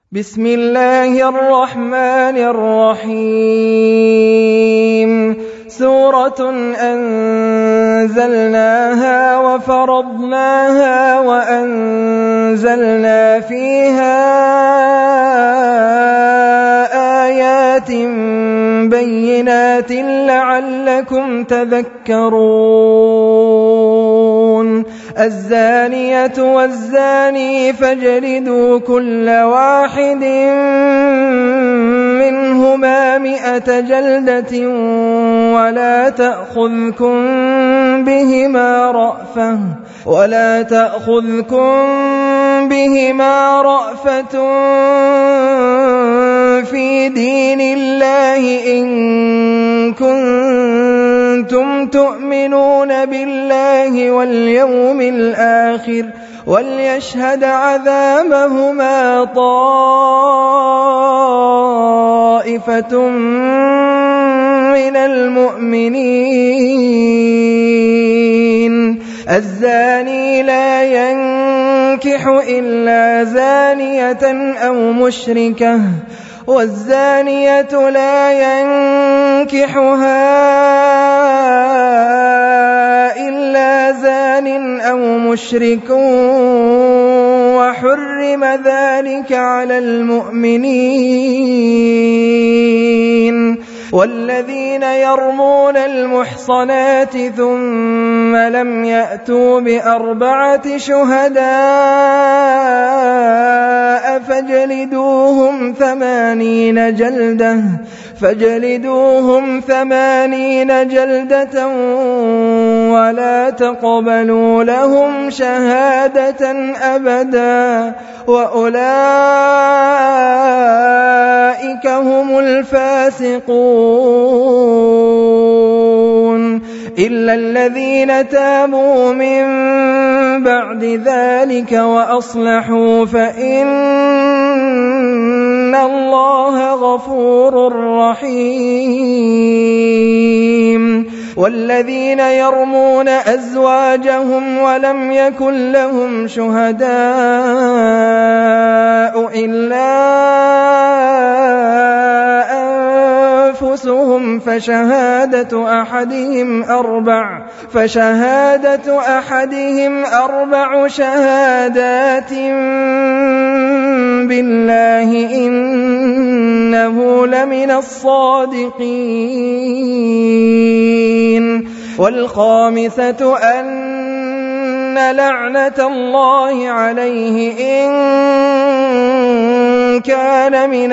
بسم الله الرحمن الرحيم سورة أنزلناها وفرضناها وأنزلنا فيها آيات بينات لعلكم تذكرون الزانية والزاني فاجلدوا كل واحد منهما 100 جلدة ولا تأخذكم بهما رأفة في دين الله إن كنتم تؤمنون بالله واليوم الآخر وليشهد عذابهما طائفة من المؤمنين الزاني لا ينكح إلا زانية أو مشركة والزانية لا ينكحها إلا زان أو مشرك وحرم ذلك على المؤمنين والذين يرمون المحصنات ثم لم يأتوا ب4 شهداء فاجلدوهم 80 جلدة ولا تقبلوا لهم شهادة أبدا وأولئك هم الفاسقون إلا الذين تابوا من بعد ذلك وأصلحوا فإن الله غفور رحيم والذين يرمون أزواجهم ولم يكن لهم شهداء إلا أنفسهم فشهادة أحدهم 4 شهادات بالله إنه لمن الصادقين والخامسة أن لعنة الله عليه إن كان من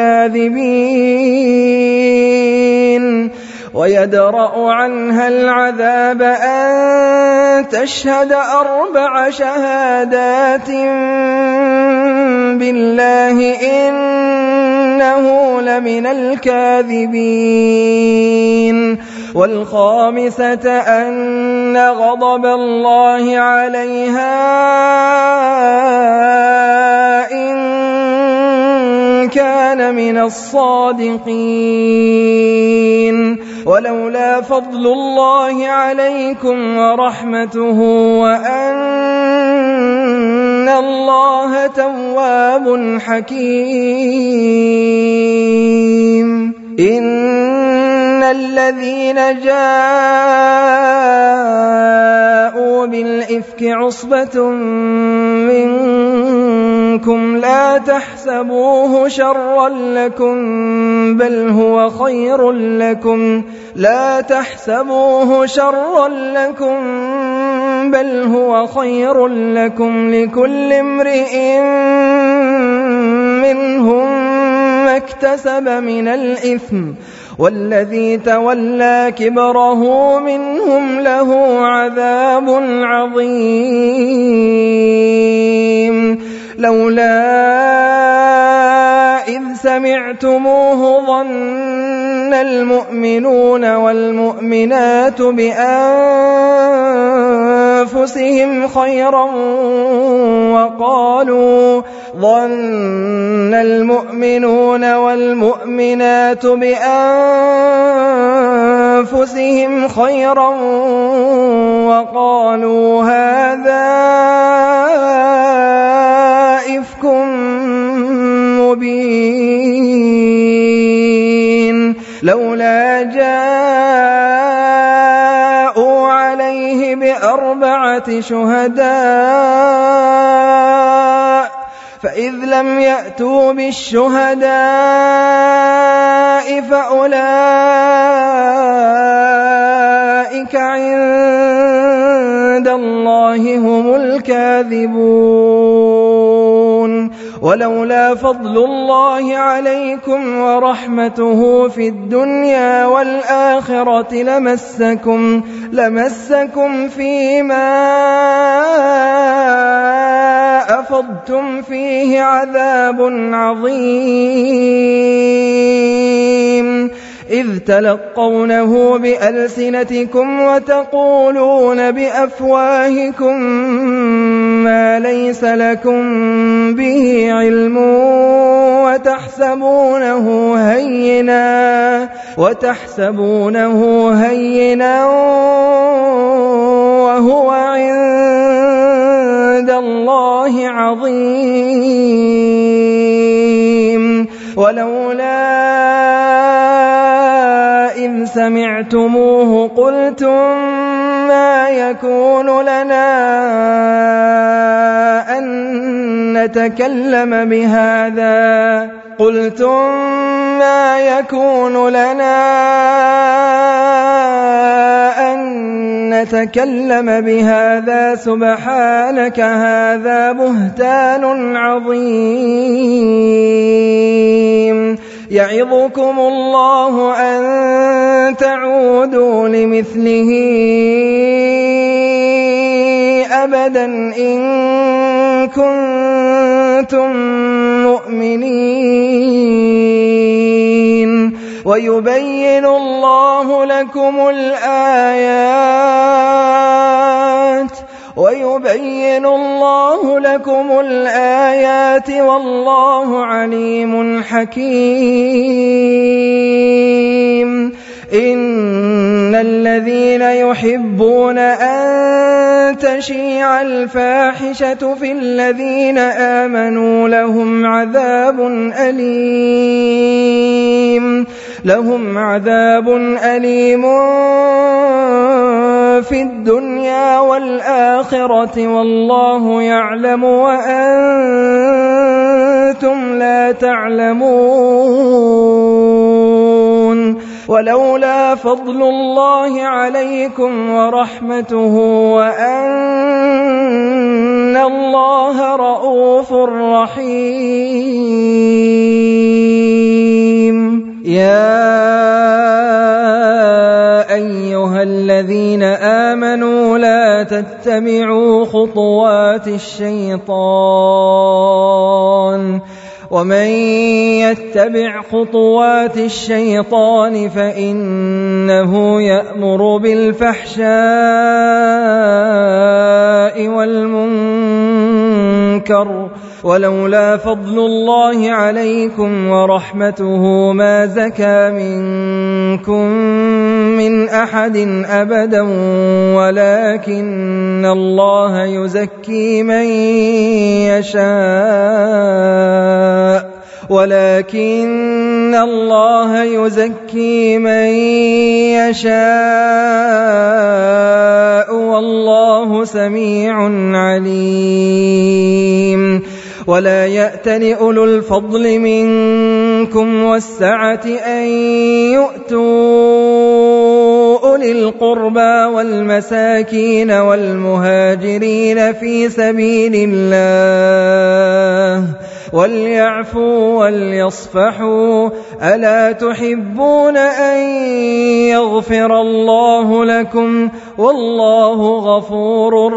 الكاذبين ويدرأ عنها العذاب أن تشهد 4 شهادات بالله إنه لمن الكاذبين والخامسة أن غضب الله عليها إن كان من الصادقين ولولا فضل الله عليكم ورحمته وأن الله تواب حكيم إن الذين جاءوا بالإفك عصبة منكم لا تحسبوه شرا لكم بل هو خير لكم لكل امرئ منهم ما اكتسب من الإثم والذي تولى كبره منهم له عذاب عظيم لولا إذ سمعتموه ظن المؤمنون والمؤمنات بأنفسهم خيرا وقالوا هذا إفك مبين لولا جاءوا عليه ب4 شهداء فإذ لم يأتوا بالشهداء فأولئك عند الله هم الكاذبون ولولا فضل الله عليكم ورحمته في الدنيا والآخرة لمسكم فيما أفضتم فيه عذاب عظيم إذ تلقونه بألسنتكم وتقولون بأفواهكم ما ليس لكم به علم وتحسبونه هينا وهو عند الله عظيم ولولا إذ سمعتموه قلتم ما يكون لنا أن نتكلم بهذا سبحانك هذا بهتان عظيم يعظكم الله أن تعودوا لمثله أبدا إن كنتم مؤمنين ويبين الله لكم الآيات والله عليم حكيم إن الذين يحبون أن تشيع الفاحشة في الذين آمنوا لهم عذاب أليم في الدنيا والآخرة والله يعلم وأنتم لا تعلمون ولولا فضل الله عليكم ورحمته وأن الله رؤوف رحيم يا أيها الذين آمنوا لا تتبعوا خطوات الشيطان ومن يتبع خطوات الشيطان فإنه يأمر بالفحشاء والمنكر ولولا فضل الله عليكم ورحمته ما زكى منكم من أحد أبدا ولكن الله يزكي من يشاء والله سميع عليم ولا يأتل أولو الفضل منكم والسعة أن يؤتوا أولي القربى والمساكين والمهاجرين في سبيل الله وليعفوا وليصفحوا ألا تحبون أن يغفر الله لكم والله غفور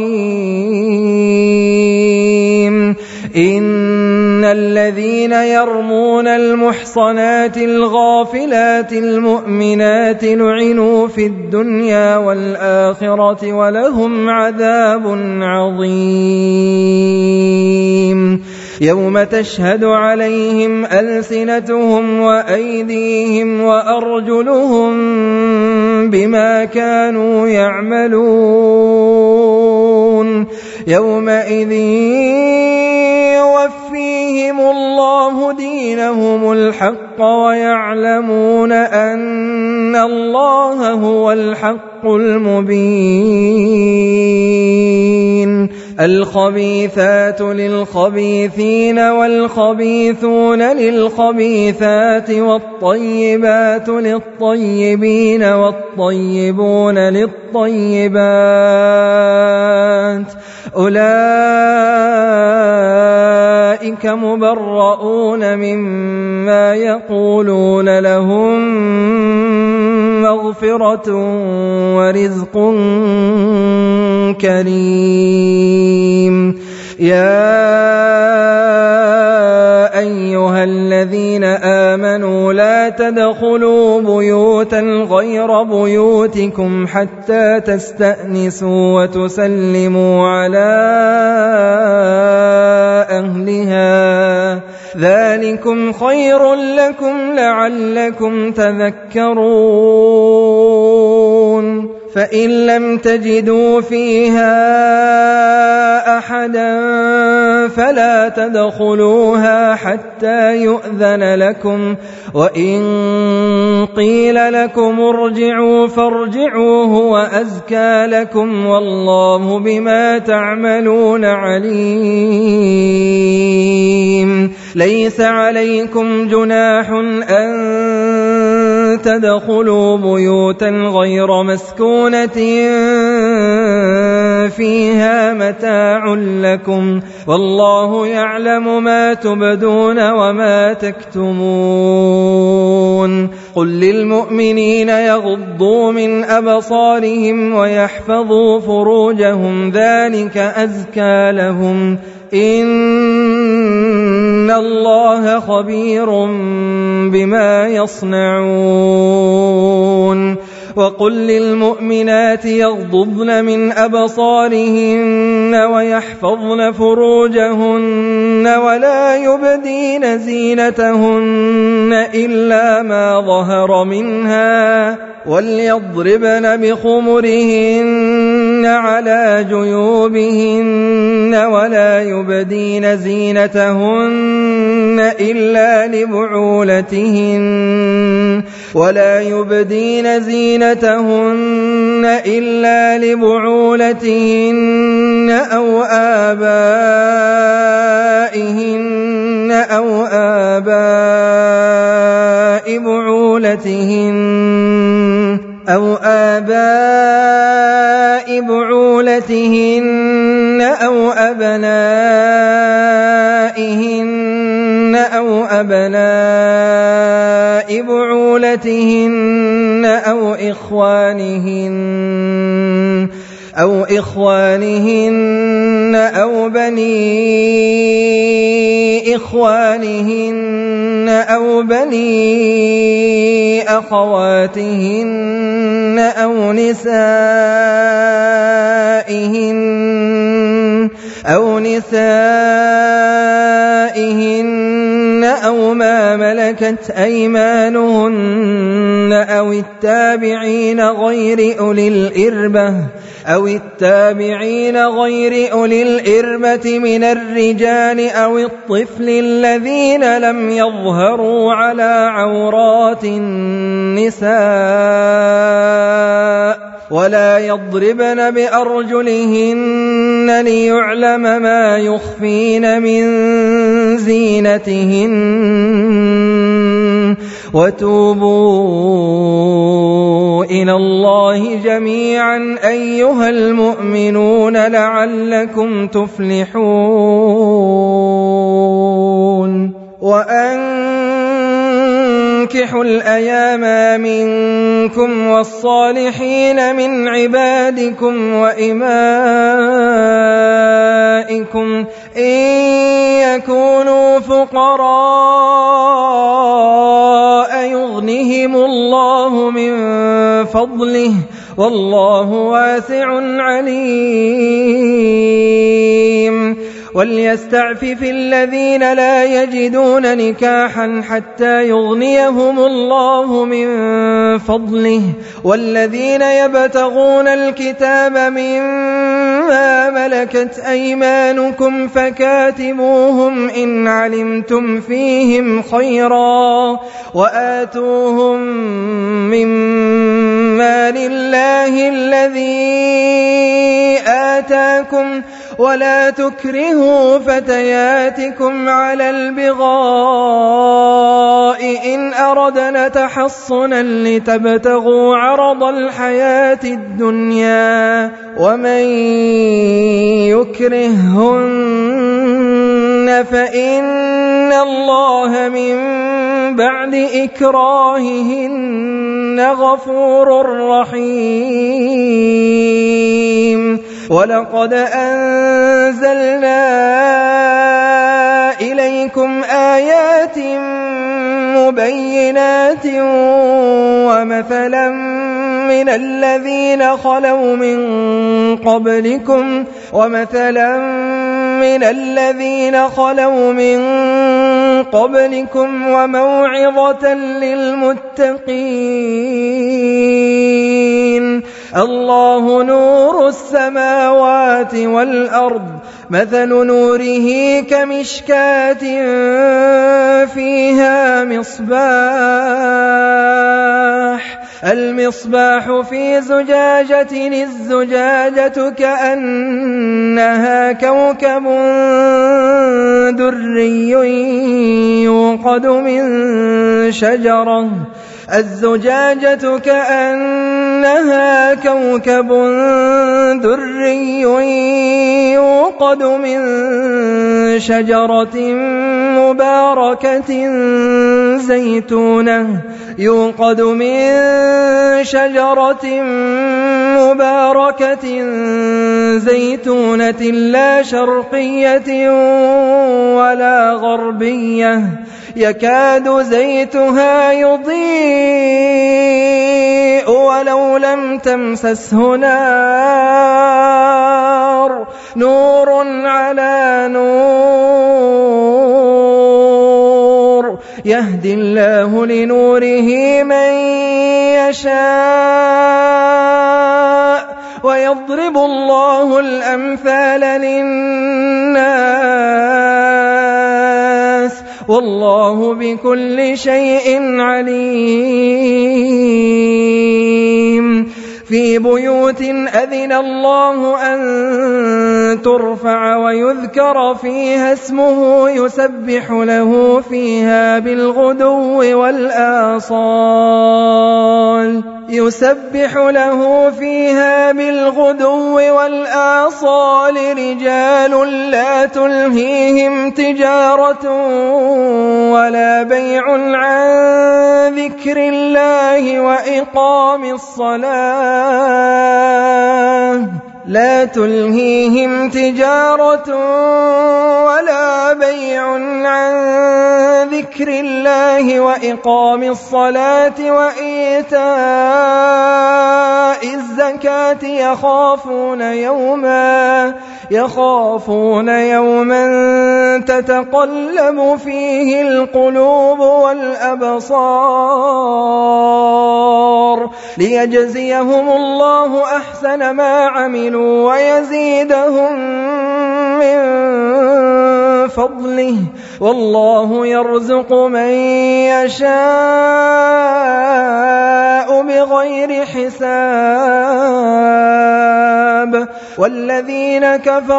رحيم إن الذين يرمون المحصنات الغافلات المؤمنات لعنوا في الدنيا والآخرة ولهم عذاب عظيم يوم تشهد عليهم ألسنتهم وأيديهم وأرجلهم بما كانوا يعملون يومئذ يوفيهم الله دينهم الحق ويعلمون أن الله هو الحق المبين الخبيثات للخبيثين والخبيثون للخبيثات والطيبات للطيبين والطيبون للطيبات أولئك مبرؤون مما يقولون لهم مغفرة ورزق كريم يا أيها الذين آمنوا لا تدخلوا بيوتا غير بيوتكم حتى تستأنسوا وتسلموا على أهلها ذلكم خير لكم لعلكم تذكرون فإن لم تجدوا فيها أحدا فلا تدخلوها حتى يؤذن لكم وإن قيل لكم ارجعوا فارجعوا هو أزكى لكم والله بما تعملون عليم ليس عليكم جناح أن تدخلوا بيوتا غير مسكونة فيها متاع لكم والله يعلم ما تبدون وما تكتمون قل للمؤمنين يغضوا من أبصارهم ويحفظوا فروجهم ذلك أزكى لهم إن الله خبير بما يصنعون وقل للمؤمنات يغضضن من أبصارهن ويحفظن فروجهن ولا يبدين زينتهن إلا ما ظهر منها وليضربن بخمرهن على جيوبهن ولا يبدين زينتهن إلا لبعولتهن أو آبائهن أو آباء بعولتهن أو أبنائهن أو أبناء بعولتهن أو إخوانهن أو بني إخوانهن أو بني أخواتهن أو نسائهن أو ما ملكت أيمانهن أو التابعين غير أولي الإربة من الرجال أو الطفل الذين لم يظهروا على عورات النساء ولا يضربن بأرجلهن ليعلم ما يخفين من زينتهن وتوبوا إلى الله جميعا أيها المؤمنون لعلكم تفلحون وأنكحوا الأيام منكم والصالحين من عبادكم وإمائكم إن يكونوا فقراء يغنهم الله من فضله والله واسع عليم وليستعفف الذين لا يجدون نكاحا حتى يغنيهم الله من فضله والذين يبتغون الكتاب مما ملكت أيمانكم فكاتبوهم إن علمتم فيهم خيرا وآتوهم مما لله الذي آتاكم ولا تكرهوا فتياتكم على البغاء إن أردنا تحصنا لتبتغوا عرض الحياة الدنيا ومن يكرههن فإن الله من بعد إكراههن غفور رحيم ولقد أنزلنا إليكم آيات مبينات ومثلا من الذين خلوا من قبلكم وموعظة للمتقين الله نور السماوات والأرض مثل نوره كمشكاة فيها المصباح في زجاجة الزجاجة كأنها كوكب دري يوقد من شجرة مباركة زيتونة لا شرقية ولا غربية يكاد زيتها يضيء ولو لم تمسسه نور على نور يهدي الله لنوره من يشاء ويضرب الله الأمثال للناس والله بكل شيء عليم في بيوت أذن الله أن ترفع ويذكر فيها اسمه يسبح له فيها بالغدو والآصال رجال لا تلهيهم تجارة ولا بيع عن ذكر الله وإقام الصلاة وإيتاء الزكاة يخافون يوما تتقلب فيه القلوب والأبصار ليجزيهم الله أحسن ما عملوا ويزيدهم من فضله والله يرزق من يشاء بغير حساب والذين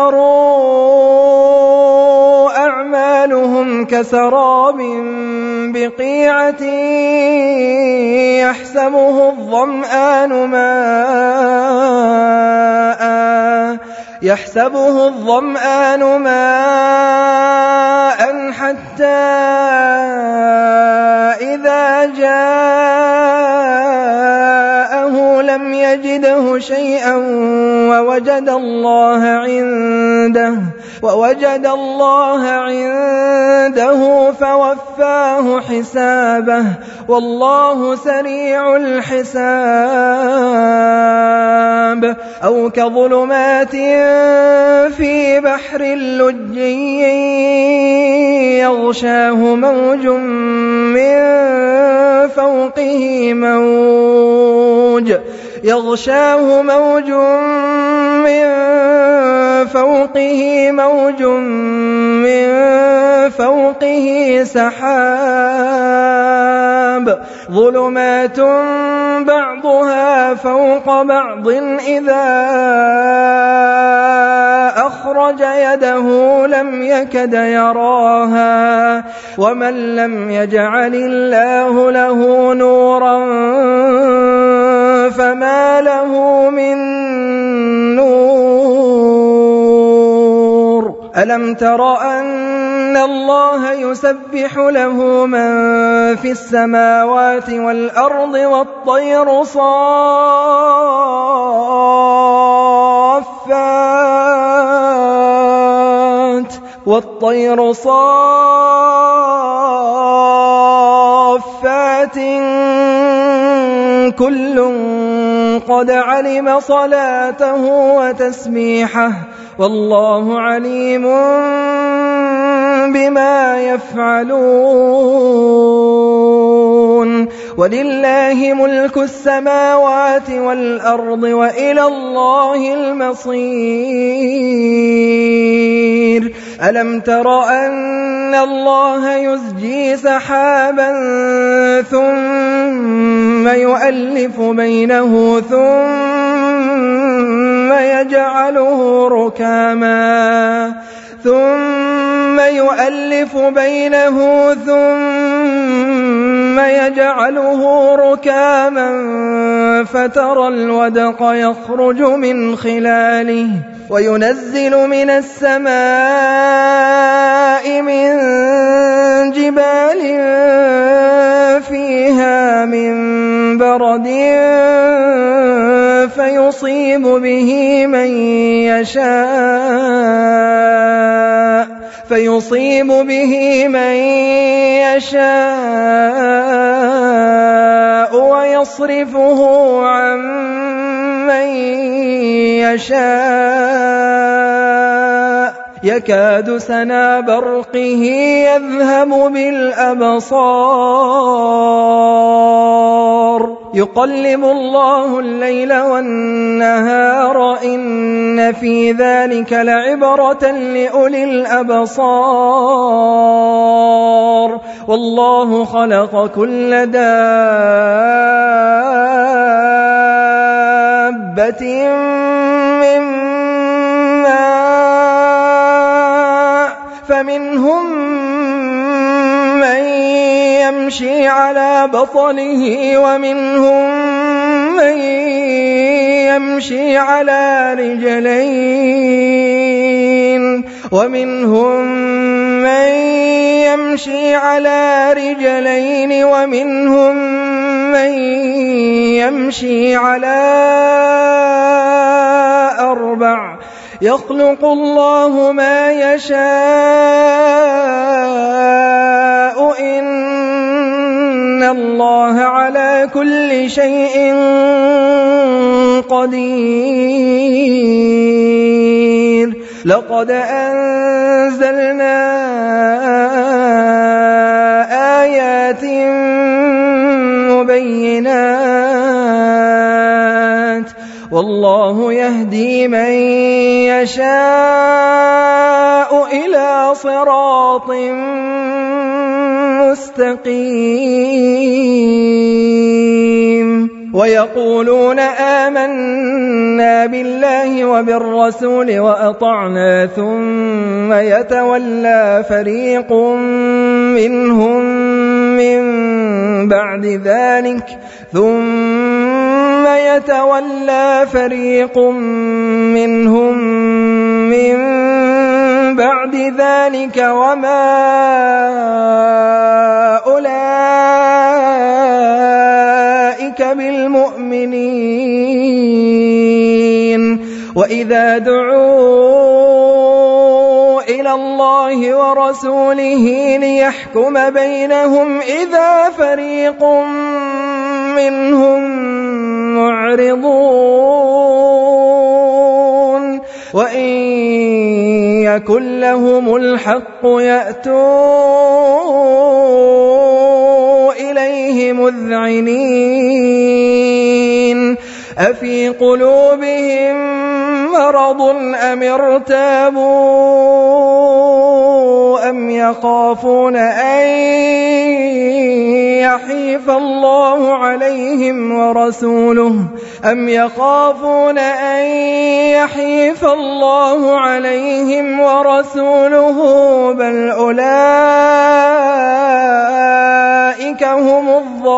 كفروا أعمالهم كسراب بقيعة يحسبه الظمآن ماء حتى إذا جاءه لم يجده شيئا ووجد الله عنده فوفاه حسابه والله سريع الحساب أو كظلمات في بحر لجي يغشاه موج من فوقه موج من فوقه سحاب ظلمات بعضها فوق بعض إذا أخرج يده لم يكد يراها ومن لم يجعل الله له نورا فما له من نور ألم تر أن الله يسبح له من في السماوات والأرض والطير صافات كل قد علم صلاته وتسبيحه والله عليم بما يفعلون ولله ملك السماوات والأرض وإلى الله المصير ألم تر أن الله يزجي سحابا ثم يؤلف بينه ثم يجعله ركاما فترى الودق يخرج من خلاله وينزل من السماء من جبال فيها من برد فيصيب به من يشاء ويصرفه عن من يشاء يكاد سنا برقه يذهب بالأبصار يقلب الله الليل والنهار إن في ذلك لعبرة لأولي الأبصار والله خلق كل دابة من ماء فمنهم من يمشي على بطنه ومنهم من يمشي على رجلين ومنهم من يمشي على 4 يخلق الله ما يشاء إن الله على كل شيء قدير لقد أنزلنا آيات مبينات والله يهدي من يشاء إلى صراط مستقيم ويقولون آمنا بالله وبالرسول وأطعنا ثم يتولى فريق منهم من بعد ذلك وما أولئك بالمؤمنين وإذا دعوا ورسوله ليحكم بينهم إذا فريق منهم معرضون وإن يكن لهم الحق يأتوا إليه مذعنين أفي قلوبهم مرض أم ارتابوا أم يخافون أن يحيف الله عليهم ورسوله بل أولئك هم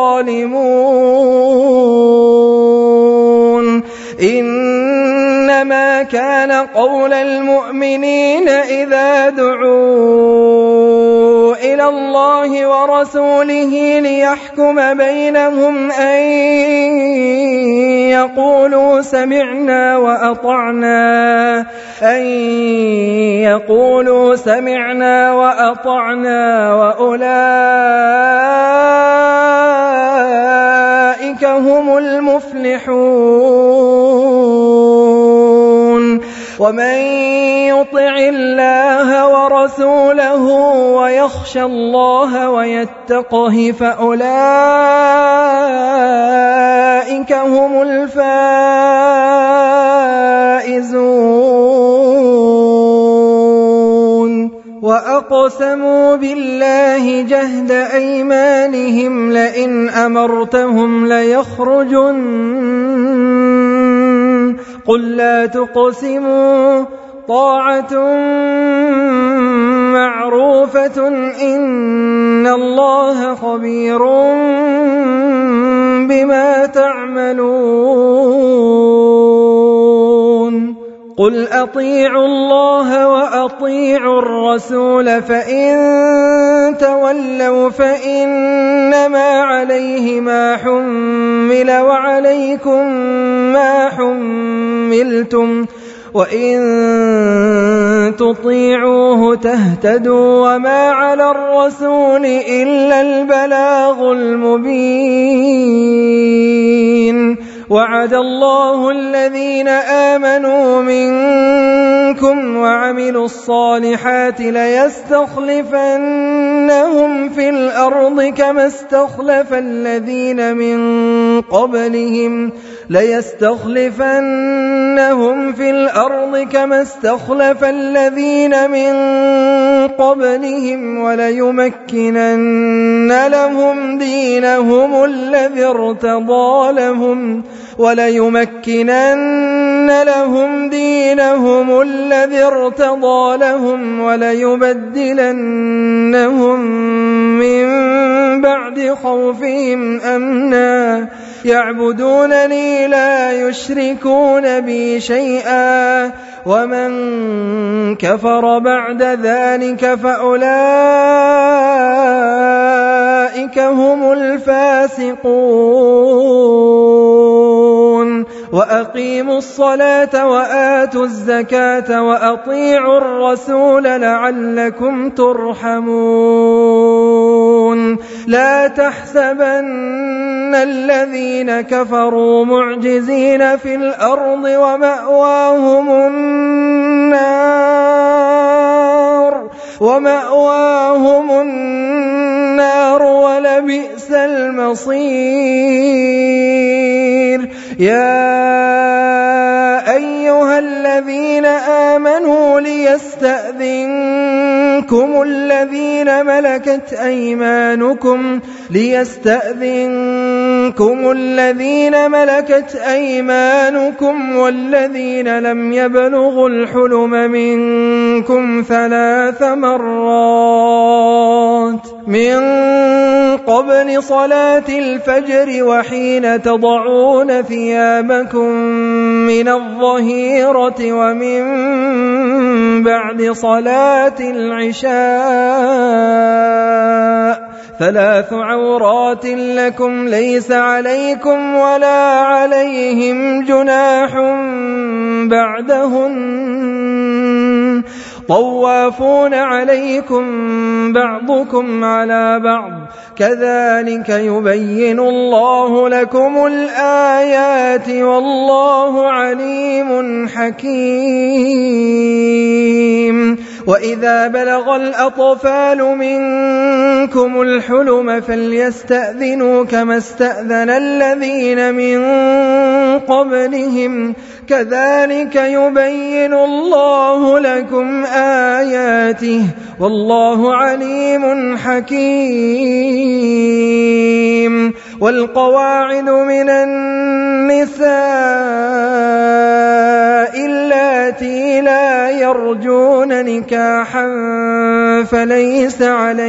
الظالمون إنما كان قول المؤمنين إذا دعوا إلى الله ورسوله ليحكم بينهم أن يقولوا سمعنا وأطعنا وأولئك هم المفلحون ومن يطع الله ورسوله ويخشى الله ويتقه فأولئك هم الفائزون وأقسموا بالله جهد أيمانهم لئن أمرتهم ليخرجن قل لا تقسموا طاعة معروفة إن الله خبير بما تعملون قل أطيعوا الله وأطيعوا الرسول فإن تولوا فإنما عليه ما حمل وعليكم ما حملتم وإن تطيعوه تهتدوا وما على الرسول إلا البلاغ المبين وعد الله الذين آمنوا منكم وعملوا الصالحات ليستخلفنهم في الأرض كما استخلف الذين من قبلهم وليمكنن لهم دينهم الذي ارتضى لهم وليبدلنهم من بعد خوفهم أمنا يعبدونني لا يشركون بي شيئا ومن كفر بعد ذلك فأولئك هم الفاسقون وأقيموا الصلاة وآتوا الزكاة وأطيعوا الرسول لعلكم ترحمون لا تحسبن الذين كفروا معجزين في الأرض ومأواهم النار ولبئس المصير يا أيها الذين آمنوا ليستأذنكم الذين ملكت أيمانكم والذين لم يبلغوا الحلم منكم 3 مرات من قبل صلاة الفجر وحين تضعون ثيابكم من الظهيرة ومن بعد صلاة العشاء 3 عورات لكم ليس عليكم ولا عليهم جناح بعدهن طوافون عليكم بعضكم على بعض كذلك يبين الله لكم الآيات والله عليم حكيم وإذا بلغ الأطفال منكم الحلم فليستأذنوا كما استأذن الذين من قبلهم كذلك يبين الله لكم آياته والله عليم حكيم والقواعد من النساء اللاتي لا يرجون نكاحا فليس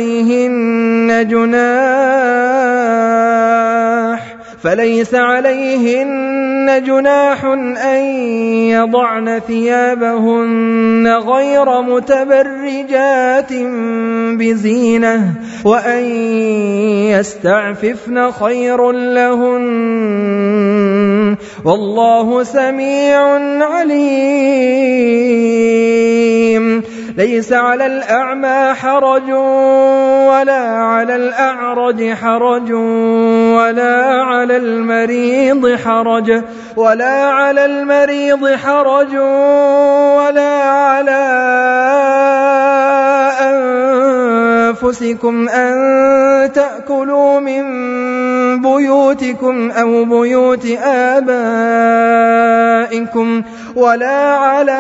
عليهن جناح أن يضعن ثيابهن غير متبرجات بزينة وأن يستعففن خير لهن والله سميع عليم ليس على الأعمى حرج ولا على الأعرج حرج ولا على المريض حرج ولا على أنفسكم أن تأكلوا من بيوتكم أو بيوت آبائكم ولا على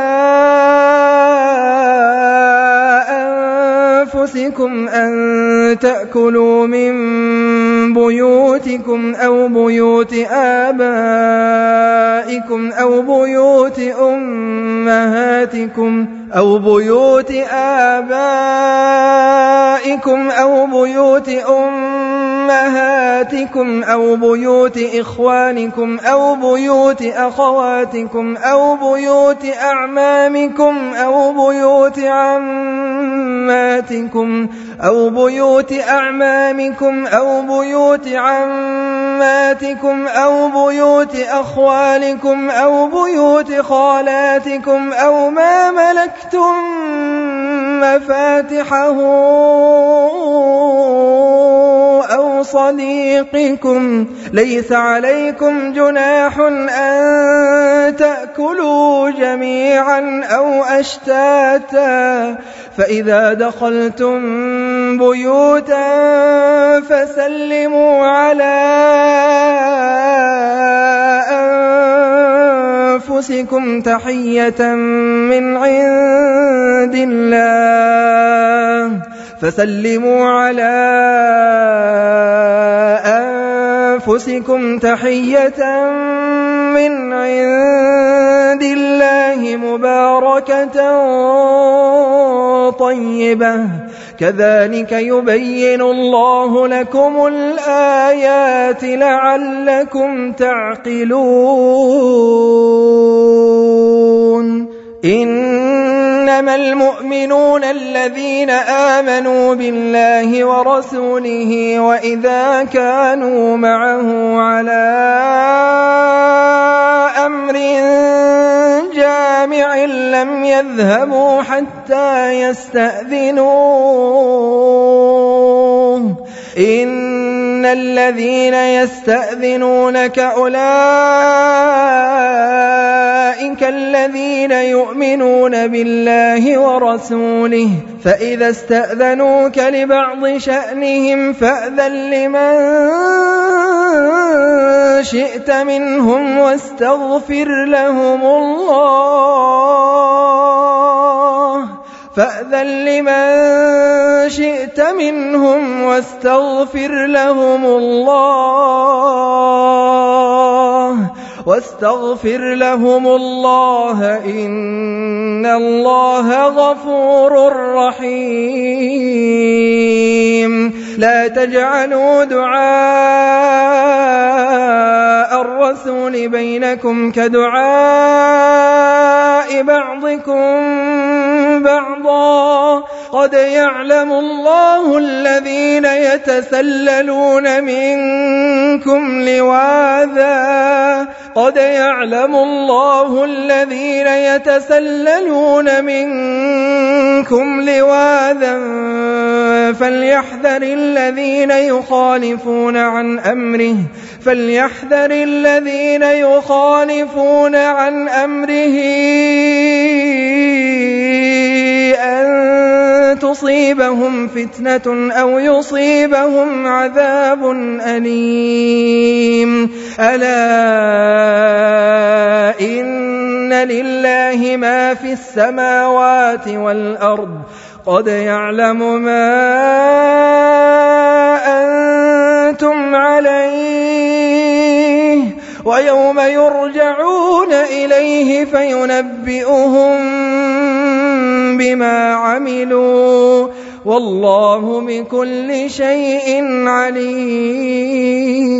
أنفسكم أن تأكلوا من بيوتكم أو بيوت آبائكم أو بيوت أمهاتكم أو بيوت آبائكم أو بيوت أمهاتكم أو بيوت إخوانكم أو بيوت أخواتكم أو بيوت أعمامكم أو بيوت عماتكم أو بيوت أعمامكم أو بيوت عماتكم أو بيوت أخوالكم أو بيوت خالاتكم أو ما ملكتم مفاتحه أو صديقكم ليس عليكم جناح أن تأكلوا جميعا أو أشتاتا فإذا دخلتم بيوتا فسلموا على أنفسكم تحية من عند الله فسلموا على أنفسكم تحية من عند الله مباركة طيبة كذلك يبين الله لكم الآيات لعلكم تعقلون إنما المؤمنون الذين آمنوا بالله ورسوله وإذا كانوا معه على أمر جامع لم يذهبوا حتى يستأذنوه إن الذين يستأذنونك أولئك الذين يؤمنون بالله ورسوله فإذا استأذنوك لبعض شأنهم فأذن لمن شئت منهم واستغفر لهم الله واستغفر لهم الله إن الله غفور رحيم لا تجعلوا دعاء الرسول بينكم كدعاء بعضكم بعضا قد يعلم الله الذين يتسللون منكم لواذا قد يعلم الله الذين يتسللون منكم لواذا فليحذر الذين يخالفون عن أمره أن تصيبهم فتنة أو يصيبهم عذاب أليم ألا إن لله ما في السماوات والأرض قد يعلم ما أنتم عليه ويوم يرجعون إليه فينبئهم بما عملوا والله بكل شيء عليم.